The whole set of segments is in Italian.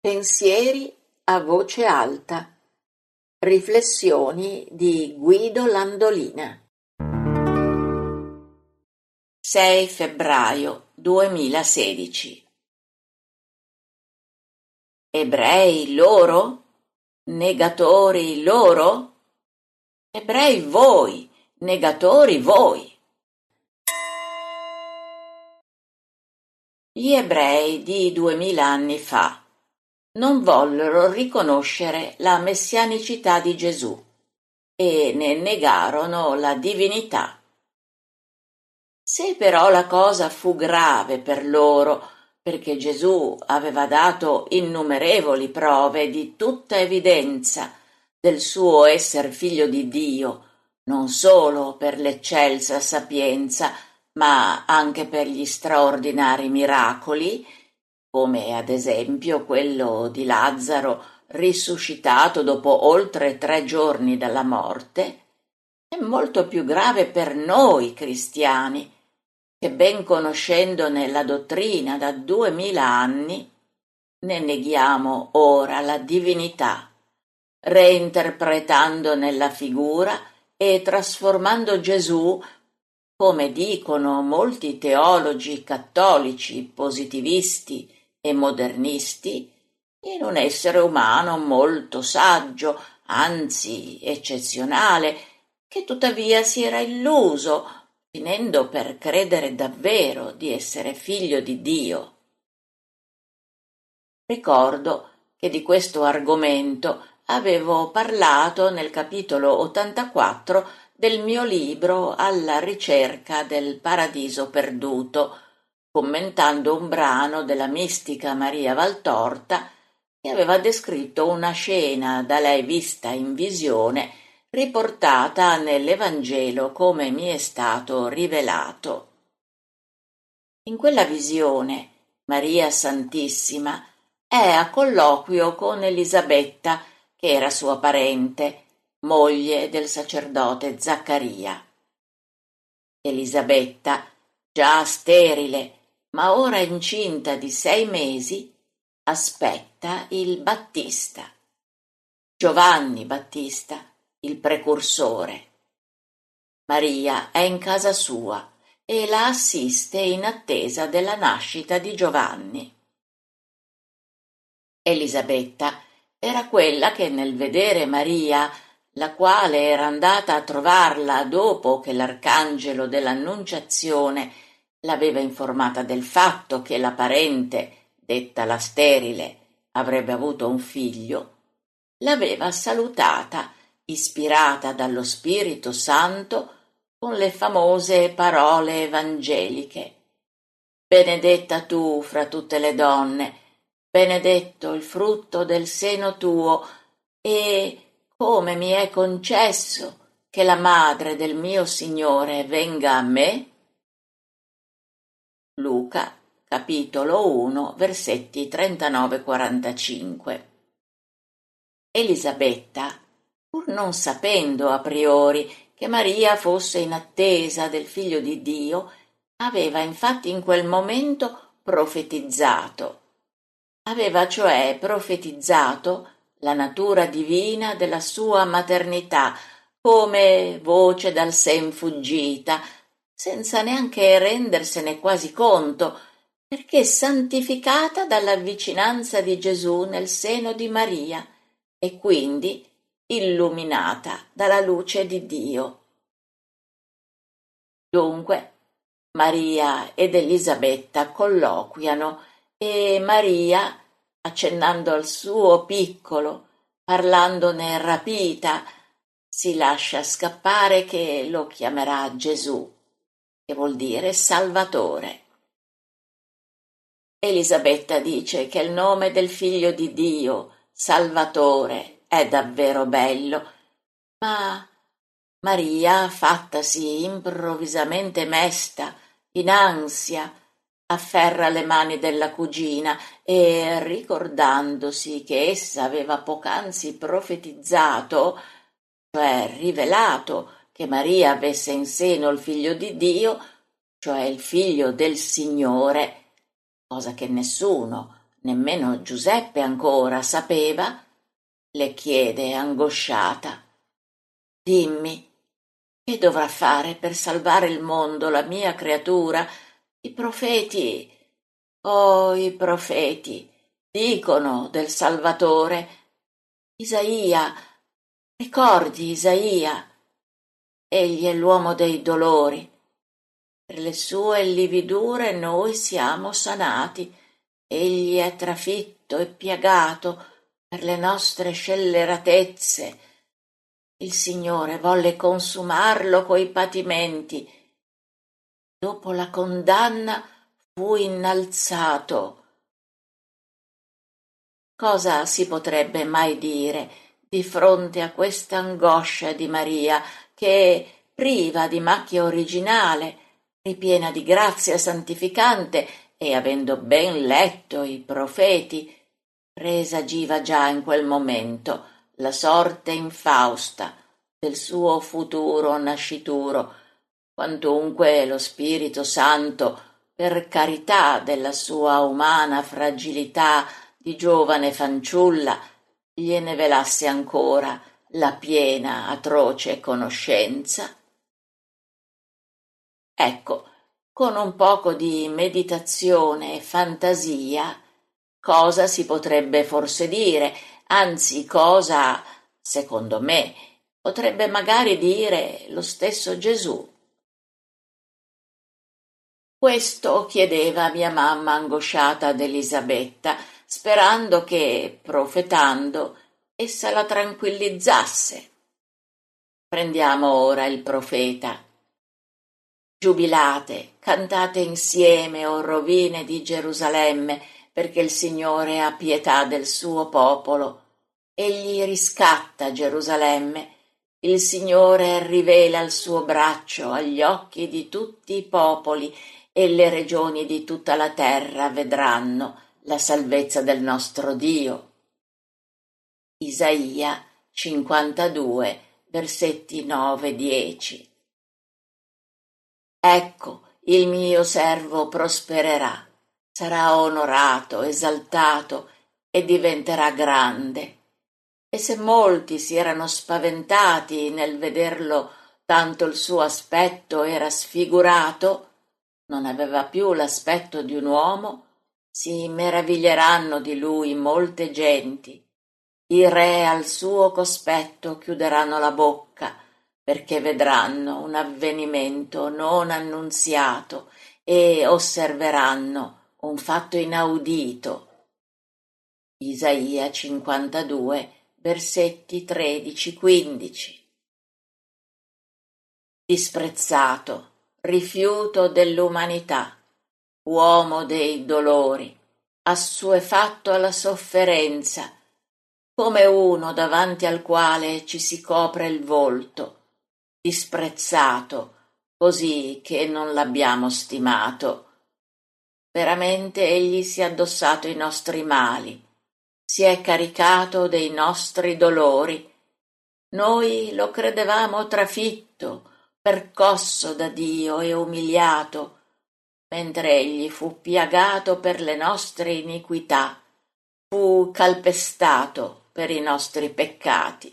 Pensieri a voce alta. Riflessioni di Guido Landolina. 6 febbraio 2016. Ebrei loro? Negatori loro? Ebrei voi, negatori voi. Gli ebrei di 2000 anni fa non vollero riconoscere la messianicità di Gesù e ne negarono la divinità. Se però la cosa fu grave per loro, perché Gesù aveva dato innumerevoli prove di tutta evidenza del suo esser figlio di Dio, non solo per l'eccelsa sapienza, ma anche per gli straordinari miracoli, come ad esempio quello di Lazzaro risuscitato dopo oltre 3 giorni dalla morte, è molto più grave per noi cristiani, che ben conoscendone la dottrina da 2000 anni, ne neghiamo ora la divinità, reinterpretandone la figura e trasformando Gesù, come dicono molti teologi cattolici positivisti e modernisti, in un essere umano molto saggio, anzi eccezionale, che tuttavia si era illuso, finendo per credere davvero di essere figlio di Dio. Ricordo che di questo argomento avevo parlato nel capitolo 84 del mio libro Alla ricerca del paradiso perduto, commentando un brano della mistica Maria Valtorta che aveva descritto una scena da lei vista in visione, riportata nell'Evangelo come mi è stato rivelato. In quella visione Maria Santissima è a colloquio con Elisabetta, che era sua parente, moglie del sacerdote Zaccaria. Elisabetta, già sterile, ma ora incinta di 6 mesi, aspetta il Battista, Giovanni Battista, il precursore. Maria è in casa sua e la assiste in attesa della nascita di Giovanni. Elisabetta era quella che nel vedere Maria, la quale era andata a trovarla dopo che l'arcangelo dell'Annunciazione l'aveva informata del fatto che la parente, detta la sterile, avrebbe avuto un figlio, l'aveva salutata, ispirata dallo Spirito Santo, con le famose parole evangeliche: «Benedetta tu fra tutte le donne, benedetto il frutto del seno tuo, e come mi è concesso che la madre del mio Signore venga a me». Luca, capitolo 1, versetti 39-45. Elisabetta, pur non sapendo a priori che Maria fosse in attesa del figlio di Dio, aveva infatti in quel momento profetizzato. Aveva cioè profetizzato la natura divina della sua maternità come voce dal sen fuggita, senza neanche rendersene quasi conto, perché santificata dalla vicinanza di Gesù nel seno di Maria e quindi illuminata dalla luce di Dio. Dunque, Maria ed Elisabetta colloquiano e Maria, accennando al suo piccolo, parlandone rapita, si lascia scappare che lo chiamerà Gesù, che vuol dire Salvatore. Elisabetta dice che il nome del figlio di Dio, Salvatore, è davvero bello, ma Maria, fattasi improvvisamente mesta, in ansia, afferra le mani della cugina e, ricordandosi che essa aveva poc'anzi profetizzato, cioè rivelato, che Maria avesse in seno il figlio di Dio, cioè il figlio del Signore, cosa che nessuno nemmeno Giuseppe ancora sapeva, le chiede angosciata: «Dimmi, che dovrà fare per salvare il mondo, la mia creatura? I profeti, oh, i profeti, dicono del Salvatore. Isaia, ricordi Isaia? Egli è l'uomo dei dolori. Per le sue lividure noi siamo sanati. Egli è trafitto e piagato per le nostre scelleratezze. Il Signore volle consumarlo coi patimenti. Dopo la condanna fu innalzato». Cosa si potrebbe mai dire di fronte a questa angoscia di Maria che, priva di macchia originale, ripiena di grazia santificante e avendo ben letto i profeti, presagiva già in quel momento la sorte infausta del suo futuro nascituro, quantunque lo Spirito Santo, per carità della sua umana fragilità di giovane fanciulla, gliene velasse ancora la piena atroce conoscenza? Ecco, con un poco di meditazione e fantasia, cosa si potrebbe forse dire, anzi cosa, secondo me, potrebbe magari dire lo stesso Gesù. Questo chiedeva mia mamma angosciata ad Elisabetta, sperando che, profetando, essa la tranquillizzasse. Prendiamo ora il profeta. Giubilate, cantate insieme, o rovine di Gerusalemme, perché il Signore ha pietà del suo popolo. Egli riscatta Gerusalemme. Il Signore rivela il suo braccio agli occhi di tutti i popoli, e le regioni di tutta la terra vedranno la salvezza del nostro Dio. Isaia 52, versetti 9-10. Ecco, il mio servo prospererà, sarà onorato, esaltato e diventerà grande. E se molti si erano spaventati nel vederlo, tanto il suo aspetto era sfigurato, non aveva più l'aspetto di un uomo, si meraviglieranno di lui molte genti. I re al suo cospetto chiuderanno la bocca, perché vedranno un avvenimento non annunziato e osserveranno un fatto inaudito. Isaia 52, versetti 13-15. Disprezzato, rifiuto dell'umanità, uomo dei dolori, assuefatto alla sofferenza, come uno davanti al quale ci si copre il volto, disprezzato, così che non l'abbiamo stimato. Veramente egli si è addossato i nostri mali, si è caricato dei nostri dolori. Noi lo credevamo trafitto, percosso da Dio e umiliato, mentre egli fu piagato per le nostre iniquità, fu calpestato per i nostri peccati.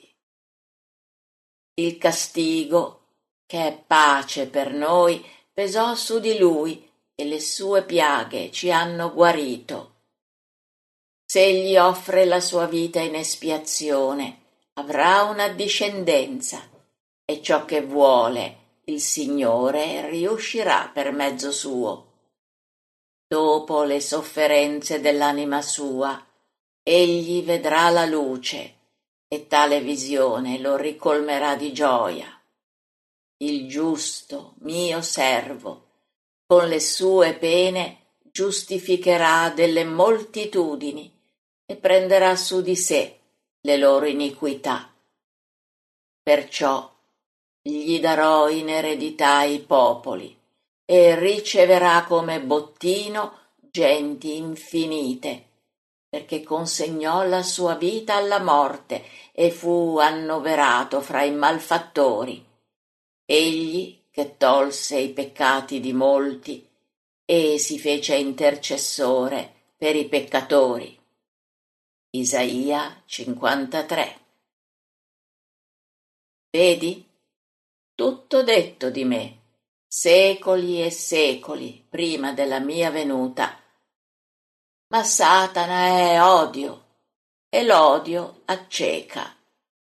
Il castigo, che è pace per noi, pesò su di lui e le sue piaghe ci hanno guarito. Se egli offre la sua vita in espiazione, avrà una discendenza, e ciò che vuole il Signore riuscirà per mezzo suo. Dopo le sofferenze dell'anima sua, egli vedrà la luce, e tale visione lo ricolmerà di gioia. Il giusto, mio servo, con le sue pene giustificherà delle moltitudini e prenderà su di sé le loro iniquità. Perciò gli darò in eredità i popoli e riceverà come bottino genti infinite, perché consegnò la sua vita alla morte e fu annoverato fra i malfattori. Egli che tolse i peccati di molti e si fece intercessore per i peccatori. Isaia 53. Vedi? Tutto detto di me, secoli e secoli prima della mia venuta. Ma Satana è odio, e l'odio acceca.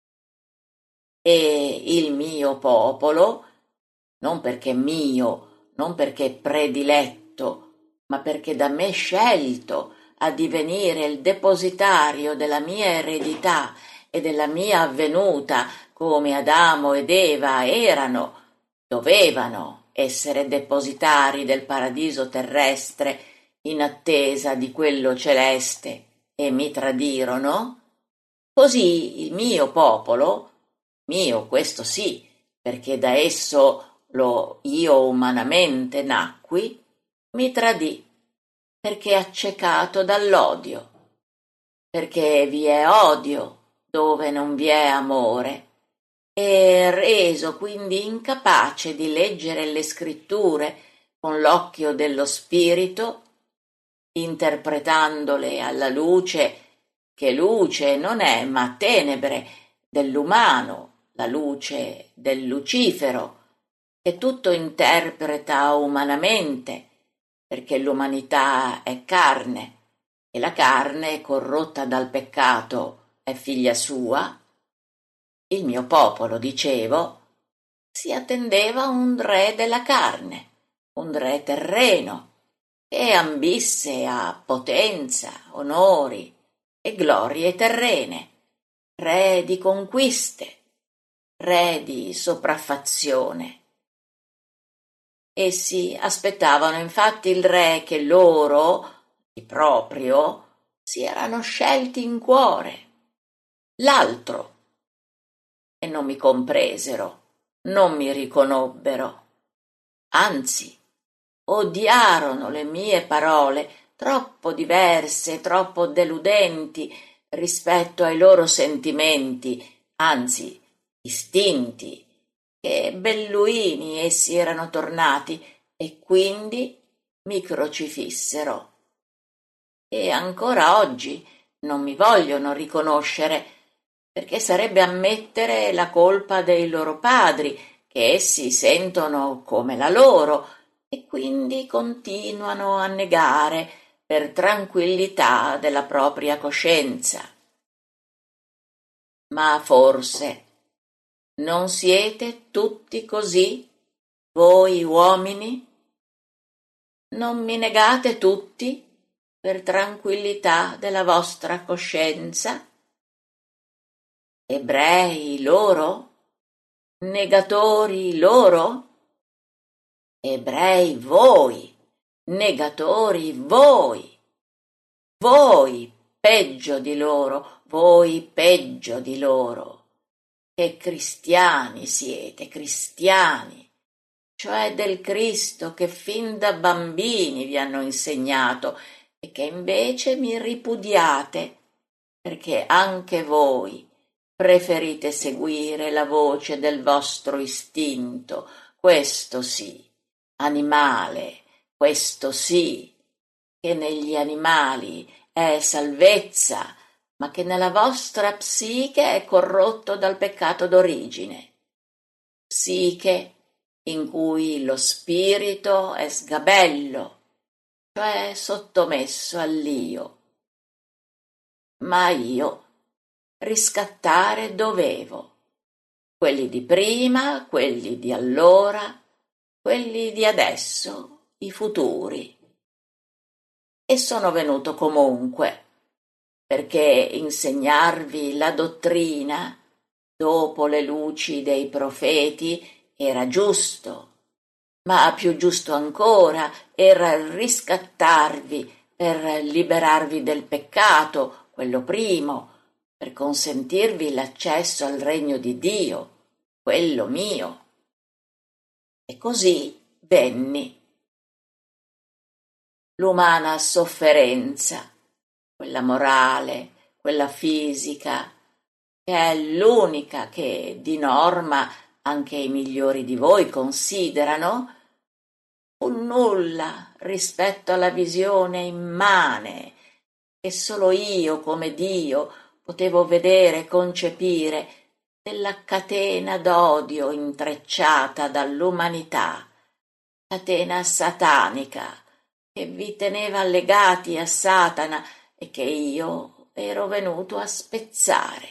E il mio popolo, non perché mio, non perché prediletto, ma perché da me scelto a divenire il depositario della mia eredità e della mia avvenuta, come Adamo ed Eva dovevano essere depositari del paradiso terrestre in attesa di quello celeste, e mi tradirono, così il mio popolo, mio questo sì, perché da esso io umanamente nacqui, mi tradì, perché accecato dall'odio, perché vi è odio dove non vi è amore, e reso quindi incapace di leggere le scritture con l'occhio dello spirito, interpretandole alla luce, che luce non è ma tenebre dell'umano, la luce del Lucifero, che tutto interpreta umanamente, perché l'umanità è carne, e la carne corrotta dal peccato è figlia sua. Il mio popolo, dicevo, si attendeva un re della carne, un re terreno, che ambisse a potenza, onori e glorie terrene, re di conquiste, re di sopraffazione. Essi aspettavano infatti il re che loro, di proprio, si erano scelti in cuore, l'altro, e non mi compresero, non mi riconobbero, anzi, odiarono le mie parole, troppo diverse, troppo deludenti rispetto ai loro sentimenti, anzi distinti, che belluini essi erano tornati, e quindi mi crocifissero. E ancora oggi non mi vogliono riconoscere, perché sarebbe ammettere la colpa dei loro padri, che essi sentono come la loro, e quindi continuano a negare per tranquillità della propria coscienza. Ma forse non siete tutti così, voi uomini? Non mi negate tutti per tranquillità della vostra coscienza? Ebrei loro? Negatori loro? Ebrei voi, negatori voi, voi peggio di loro, voi peggio di loro. Che cristiani siete, cristiani, cioè del Cristo che fin da bambini vi hanno insegnato e che invece mi ripudiate, perché anche voi preferite seguire la voce del vostro istinto, questo sì, animale, questo sì, che negli animali è salvezza, ma che nella vostra psiche è corrotto dal peccato d'origine. Psiche in cui lo spirito è sgabello, cioè sottomesso all'io. Ma io riscattare dovevo, quelli di prima, quelli di allora, quelli di adesso, i futuri. E sono venuto comunque, perché insegnarvi la dottrina, dopo le luci dei profeti, era giusto, ma più giusto ancora era riscattarvi per liberarvi del peccato, quello primo, per consentirvi l'accesso al regno di Dio, quello mio. E così venni. L'umana sofferenza, quella morale, quella fisica, che è l'unica che di norma anche i migliori di voi considerano, fu nulla rispetto alla visione immane che solo io come Dio potevo vedere e concepire, della catena d'odio intrecciata dall'umanità, catena satanica che vi teneva legati a Satana e che io ero venuto a spezzare.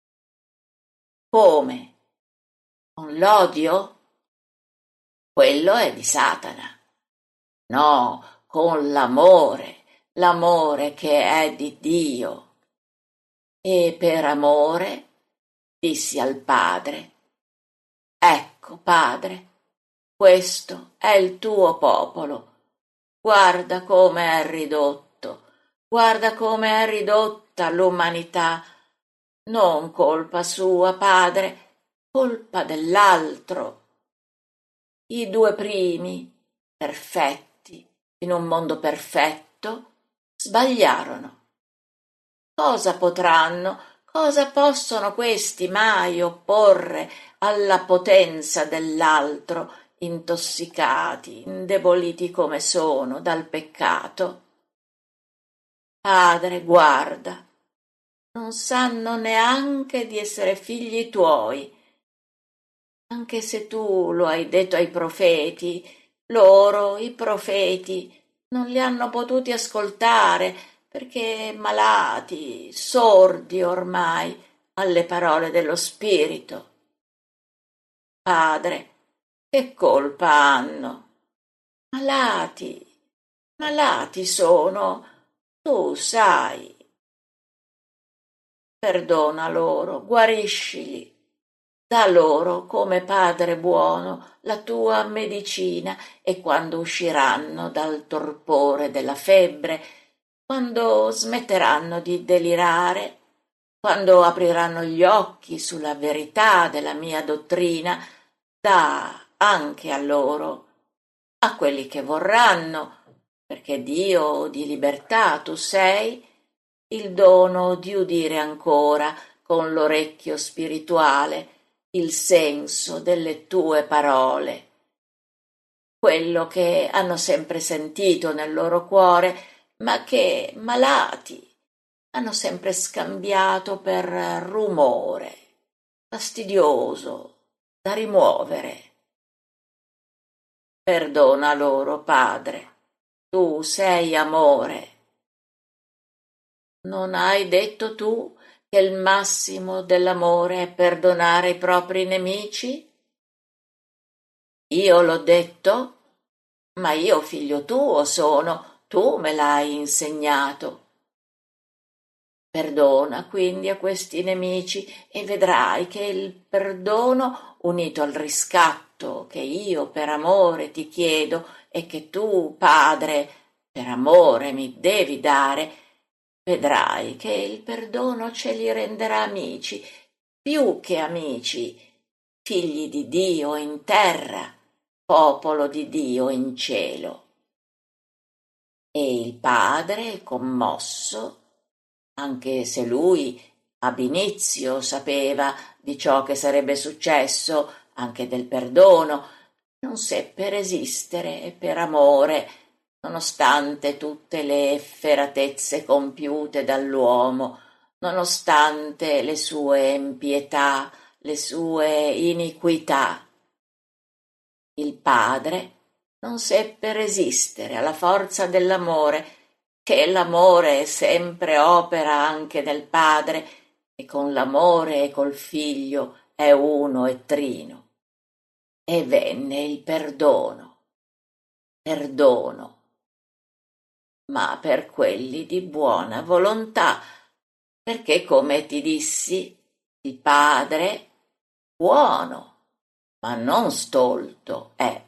Come? Con l'odio? Quello è di Satana. No, con l'amore che è di Dio. E per amore dissi al Padre: ecco, Padre, questo è il tuo popolo. Guarda come è ridotto, guarda come è ridotta l'umanità. Non colpa sua, Padre, colpa dell'altro. I due primi, perfetti, in un mondo perfetto, sbagliarono. Cosa possono questi mai opporre alla potenza dell'altro, intossicati, indeboliti come sono dal peccato? Padre, guarda, non sanno neanche di essere figli tuoi. Anche se tu lo hai detto ai profeti, loro, i profeti, non li hanno potuti ascoltare perché malati, sordi ormai alle parole dello Spirito. Padre, che colpa hanno? Malati sono, tu sai. Perdona loro, guariscili. Da loro, come Padre buono, la tua medicina, e quando usciranno dal torpore della febbre, quando smetteranno di delirare, quando apriranno gli occhi sulla verità della mia dottrina, dà anche a loro, a quelli che vorranno, perché Dio di libertà tu sei, il dono di udire ancora con l'orecchio spirituale il senso delle tue parole, quello che hanno sempre sentito nel loro cuore, ma che, malati, hanno sempre scambiato per rumore, fastidioso, da rimuovere. Perdona loro, Padre, tu sei amore. Non hai detto tu che il massimo dell'amore è perdonare i propri nemici? Io l'ho detto, ma io figlio tuo sono, tu me l'hai insegnato. Perdona quindi a questi nemici e vedrai che il perdono, unito al riscatto che io per amore ti chiedo e che tu, Padre, per amore mi devi dare, vedrai che il perdono ce li renderà amici, più che amici, figli di Dio in terra, popolo di Dio in cielo. E il padre, commosso, anche se lui ab inizio sapeva di ciò che sarebbe successo, anche del perdono, non seppe resistere e per amore, nonostante tutte le efferatezze compiute dall'uomo, nonostante le sue impietà, le sue iniquità. Il padre non seppe resistere alla forza dell'amore, che l'amore sempre opera anche nel padre, e con l'amore e col figlio è uno e trino. E venne il perdono, ma per quelli di buona volontà, perché come ti dissi, il padre buono, ma non stolto è.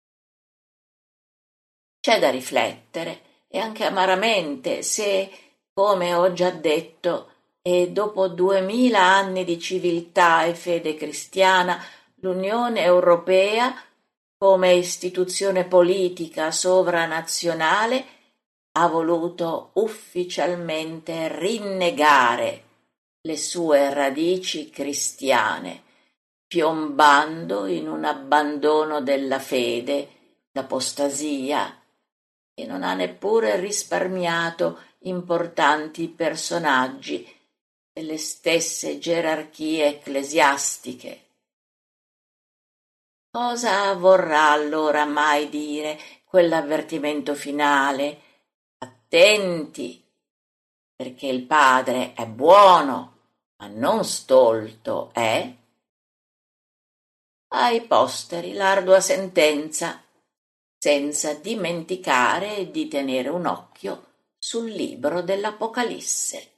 C'è da riflettere, e anche amaramente, se, come ho già detto, e dopo 2000 anni di civiltà e fede cristiana, l'Unione Europea, come istituzione politica sovranazionale, ha voluto ufficialmente rinnegare le sue radici cristiane, piombando in un abbandono della fede, l'apostasia, e non ha neppure risparmiato importanti personaggi delle stesse gerarchie ecclesiastiche. Cosa vorrà allora mai dire quell'avvertimento finale? Attenti, perché il Padre è buono, ma non stolto, eh? Ai posteri l'ardua sentenza, senza dimenticare di tenere un occhio sul libro dell'Apocalisse.